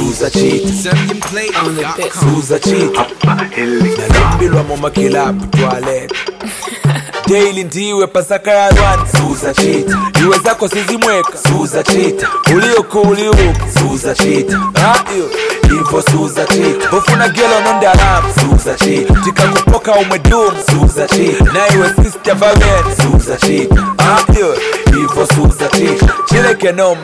Suza cheat Suza cheat Nalimbilwa mama kilabu toilet Daily ndiwe pasaka ya rwani Suza cheat Iwe zako sizimweka Suza cheat Ulioko Suza cheat Ivo Suza cheat Bofuna gelo nonde alamu Suza cheat Tika kupoka umedum Suza cheat Na iwe sister valen Suza cheat Ivo Suza cheat Chileke nom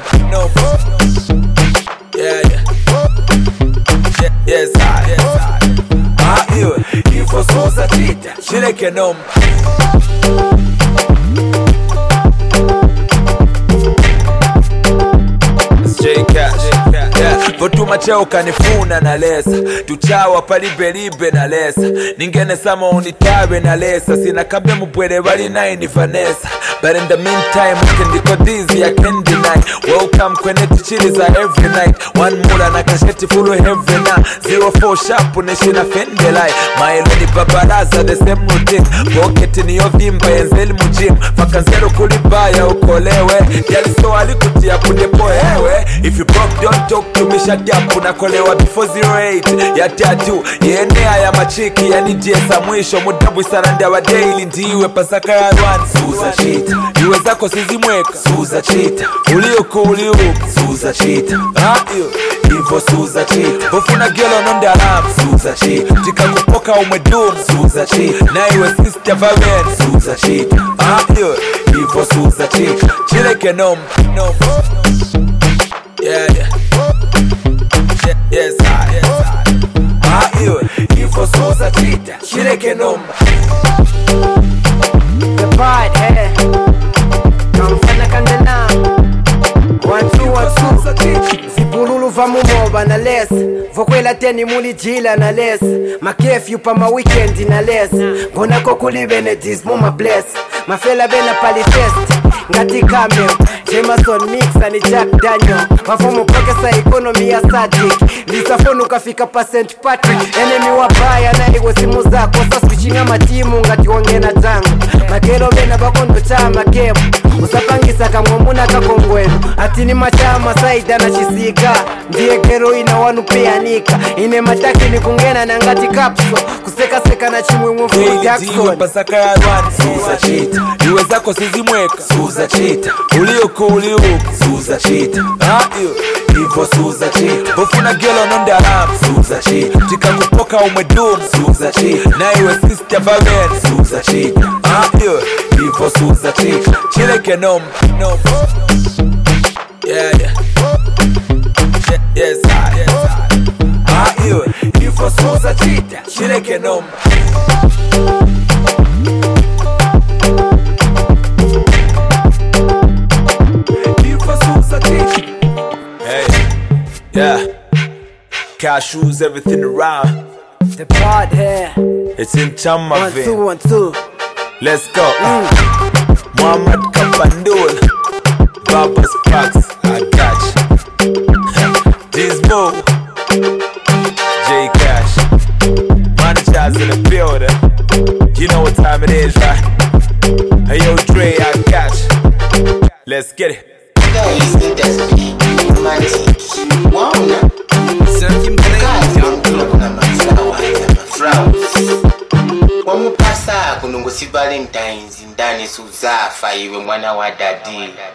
Yes I Ivo Suza cheat Chileke nom Votuma cheo kanifuna na lesa Tuchawa palibelibe na lesa Ningene sama unitabe na lesa Sina kabia mupwele wali naini Vanessa But in the meantime ukendiko dizzy I can't deny Welcome kwenye tichiliza every night One mula na kasheti fulu heavy na 04 sharp uneshina fendelai Maelo ni babaraza the same routine Pocket ni yovimba yenzeli mujim Fakanzero kulibaya ukolewe Yaliso alikutia pundepo hewe If you broke don't talk to me shut up Unakolewa before 08 ya tatu Yenea ya machiki ya nijiesa mwisho Mudabu saranda wa daily ndiwe pasaka ya rwani Suza cheat Iwe zako sizimweka Suza cheat Ulioko Suza cheat Ivo Suza cheat Bofuna gelo nonde alamu Suza cheat Tika kupoka umedum Suza cheat Na iwe sister valen Suza cheat Ivo Suza cheat Chileke nom Yes I Ivo Suza cheat Chileke nom The bad hair Kamfana kandela 1-2-1-2 Zibululu vamumoba na les Vokwela teni muli jila na les Makefyu pa ma weekend na les Gona kokuli benedis muma bless Mafela bena palifest Ngati Camel Jameson Mixa ni Jack Daniel Wafomu pokesa economy ya Sadik Lisa phone ukafika pa St. Patrick Enemy wabaya na iwe simu zako Sasa switching ama timu ngati wongena tango Magero bena bakondo chama game Usapangisa kamwamuna kakongwenu Atini machama saida na chisika Ndiye gero ina wanu peanika Ine mataki ni kungena na ngati kapso Kuseka seka na chimwe mfumu Jackson Iwe pasaka ya rwani Suza cheat Iwe zako sizimweka Suza cheat Ulioko Suza cheat Ivo Suza cheat Bofuna gelo nonde alamu Suza cheat Tika kupoka umedum Suza cheat Na iwe sister valen Suza cheat Ivo Suza cheat Chileke nom Yes I Ivo Suza cheat Chileke nom Cashews, everything around. The bad hair It's in Chama vein. 1-2-1-2 Let's go. Muhammad Kapandul, Baba Sparks, I got you. Dismo, J Cash, managers in the building. You know what time it is, right? Hey yo, Dre, I got you. Let's get it. Guys, it has been romantic. Wow, no? Wamupasa kunungusi Valentines ndani suzafa iwe mwana wa daddy.